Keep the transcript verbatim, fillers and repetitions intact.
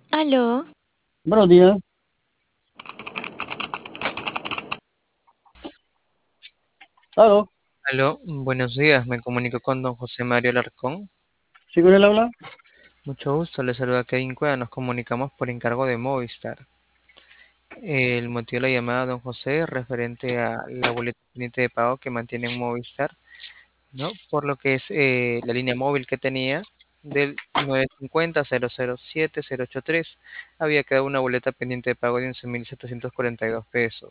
Aló, Buenos días. Aló, Aló, buenos días, me comunico con don José Mario Alarcón. ¿sí con él habla? Mucho gusto, le saluda Kevin Cueva, nos comunicamos por encargo de Movistar. El motivo de la llamada, don José, es referente a la boleta pendiente de pago que mantiene en Movistar, ¿no? Por lo que es eh, la línea móvil que tenía del nueve cinco cero cero cero siete cero ocho tres, había quedado una boleta pendiente de pago de once mil setecientos cuarenta y dos pesos.